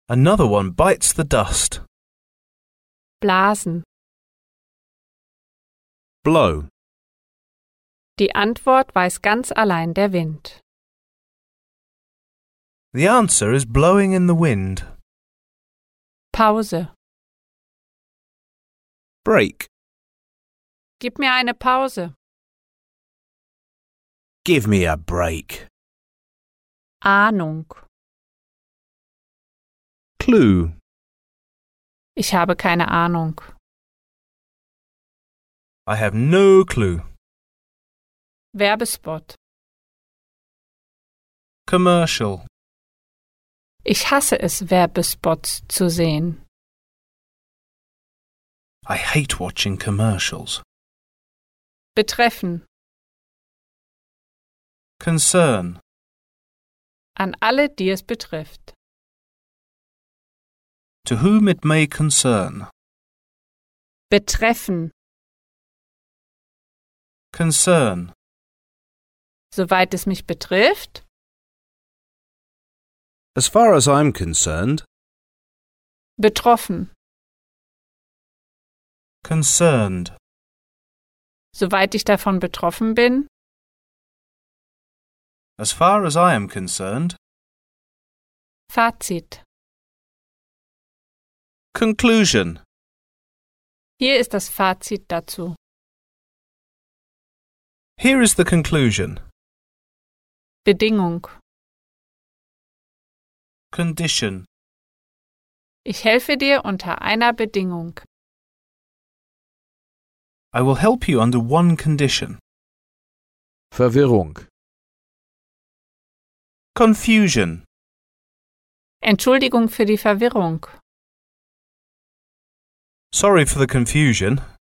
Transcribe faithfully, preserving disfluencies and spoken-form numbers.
Another one bites the dust. Blasen. Blow. Die Antwort weiß ganz allein der Wind. The answer is blowing in the wind. Pause. Break. Gib mir eine Pause. Give me a break. Ahnung. Clue. Ich habe keine Ahnung. I have no clue. Werbespot. Commercial. Ich hasse es, Werbespots zu sehen. I hate watching commercials. Betreffen. Concern. An alle, die es betrifft. To whom it may concern. Betreffen. Concern. Soweit es mich betrifft. As far as I'm concerned. Betroffen. Concerned. Soweit ich davon betroffen bin. As far as I am concerned. Fazit. Conclusion. Hier ist das Fazit dazu. Here is the conclusion. Bedingung. Condition. Ich helfe dir unter einer Bedingung. I will help you under one condition. Verwirrung. Confusion. Entschuldigung für die Verwirrung. Sorry for the confusion.